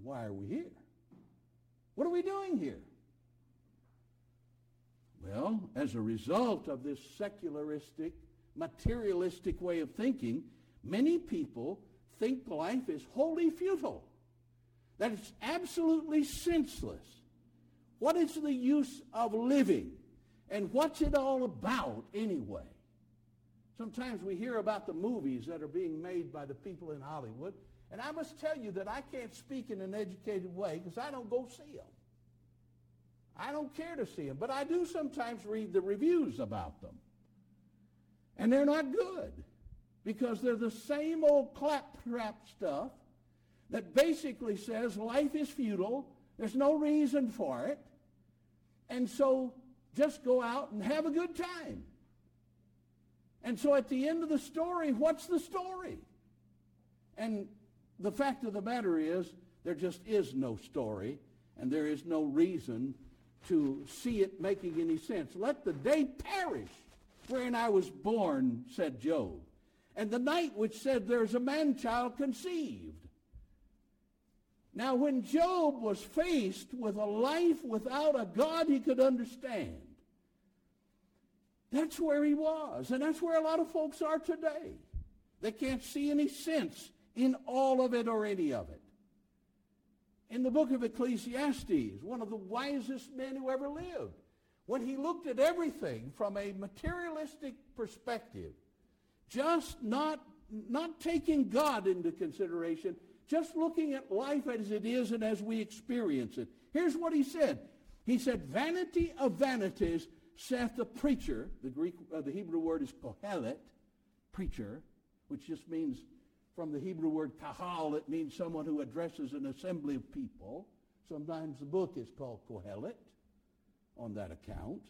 why are we here? What are we doing here? Well, as a result of this secularistic, materialistic way of thinking, many people think life is wholly futile, that it's absolutely senseless. What is the use of living? And what's it all about anyway? Sometimes we hear about the movies that are being made by the people in Hollywood, and I must tell you that I can't speak in an educated way because I don't go see them. I don't care to see them, but I do sometimes read the reviews about them. And they're not good because they're the same old claptrap stuff that basically says life is futile, there's no reason for it, and so just go out and have a good time. And so at the end of the story, what's the story? And the fact of the matter is, there just is no story, and there is no reason to see it making any sense. Let the day perish wherein I was born, said Job, and the night which said there's a man-child conceived. Now, when Job was faced with a life without a God he could understand, that's where he was, and that's where a lot of folks are today. They can't see any sense in all of it or any of it. In the book of Ecclesiastes, one of the wisest men who ever lived, when he looked at everything from a materialistic perspective, just not taking God into consideration, just looking at life as it is and as we experience it. Here's what he said. He said, "Vanity of vanities, saith the preacher." The Hebrew word is kohelet, preacher, which just means, from the Hebrew word kahal, it means someone who addresses an assembly of people. Sometimes the book is called Kohelet on that account.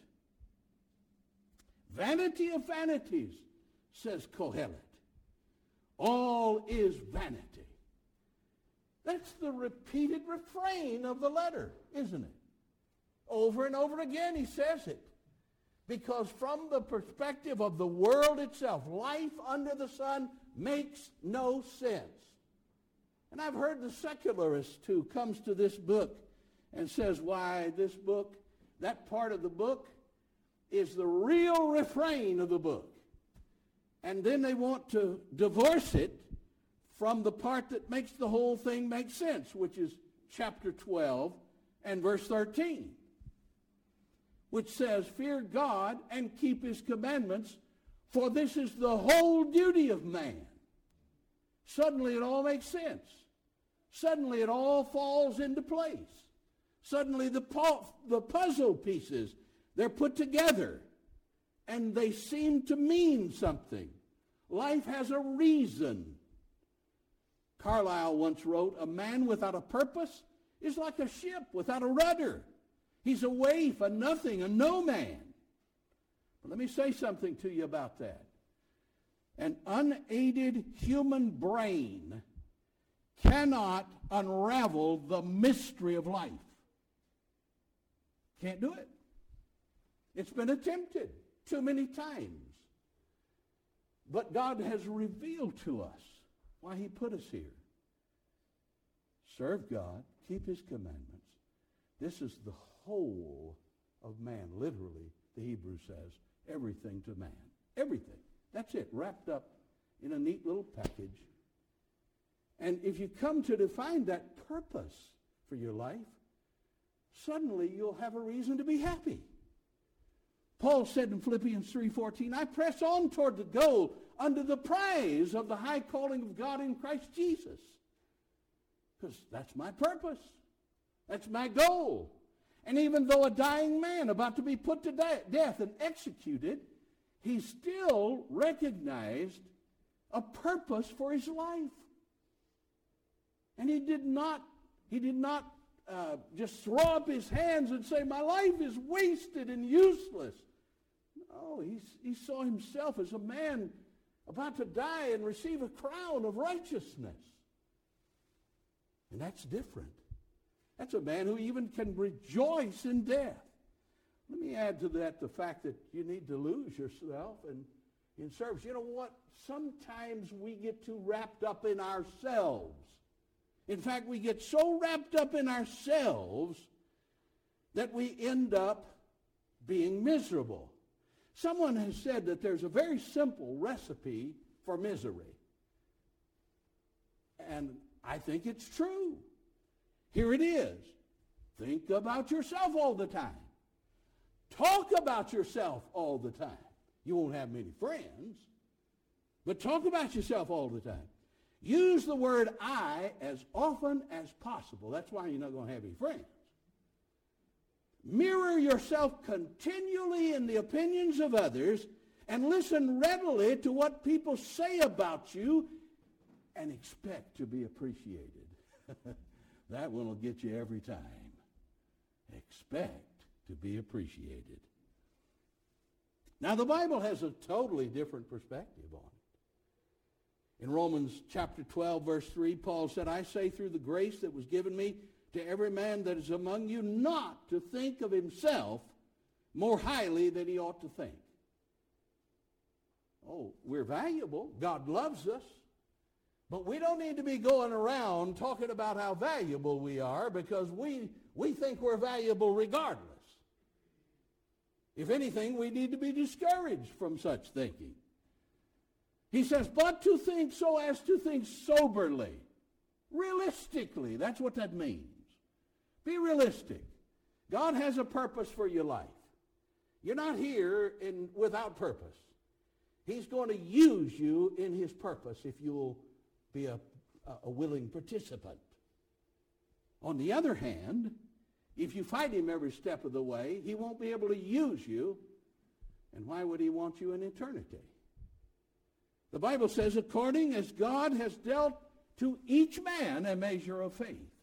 Vanity of vanities, says Kohelet. All is vanity. That's the repeated refrain of the letter, isn't it? Over and over again he says it. Because from the perspective of the world itself, life under the sun makes no sense. And I've heard the secularist who comes to this book and says, why, this book, that part of the book is the real refrain of the book. And then they want to divorce it from the part that makes the whole thing make sense, which is chapter 12 and verse 13. Which says, "Fear God and keep his commandments, for this is the whole duty of man." Suddenly it all makes sense. Suddenly it all falls into place. Suddenly the puzzle pieces, they're put together, and they seem to mean something. Life has a reason. Carlyle once wrote, "A man without a purpose is like a ship without a rudder. He's a waif, a nothing, a no man." But let me say something to you about that. An unaided human brain cannot unravel the mystery of life. Can't do it. It's been attempted too many times. But God has revealed to us why he put us here. Serve God, keep his commandments. This is the whole of man. Literally, the Hebrew says, everything to man. Everything. That's it, wrapped up in a neat little package. And if you come to define that purpose for your life, suddenly you'll have a reason to be happy. Paul said in Philippians 3:14, "I press on toward the goal under the prize of the high calling of God in Christ Jesus." Because that's my purpose. That's my goal. And even though a dying man about to be put to death and executed, he still recognized a purpose for his life. And he did not just throw up his hands and say, "My life is wasted and useless." No, he saw himself as a man about to die and receive a crown of righteousness. And that's different. That's a man who even can rejoice in death. Let me add to that the fact that you need to lose yourself and in service. You know what? Sometimes we get too wrapped up in ourselves In fact, we get so wrapped up in ourselves that we end up being miserable. Someone has said that there's a very simple recipe for misery. And I think it's true. Here it is. Think about yourself all the time. Talk about yourself all the time. You won't have many friends, but talk about yourself all the time. Use the word I as often as possible. That's why you're not going to have any friends. Mirror yourself continually in the opinions of others and listen readily to what people say about you and expect to be appreciated. That one will get you every time. Expect to be appreciated. Now, the Bible has a totally different perspective on it. In Romans chapter 12, verse 3, Paul said, I say through the grace that was given me to every man that is among you not to think of himself more highly than he ought to think. Oh, we're valuable. God loves us. But we don't need to be going around talking about how valuable we are because we think we're valuable regardless. If anything, we need to be discouraged from such thinking. He says, but to think so as to think soberly, realistically. That's what that means. Be realistic. God has a purpose for your life. You're not here without purpose. He's going to use you in his purpose if you'll be a willing participant. On the other hand, if you fight him every step of the way, he won't be able to use you. And why would he want you in eternity? The Bible says, according as God has dealt to each man a measure of faith.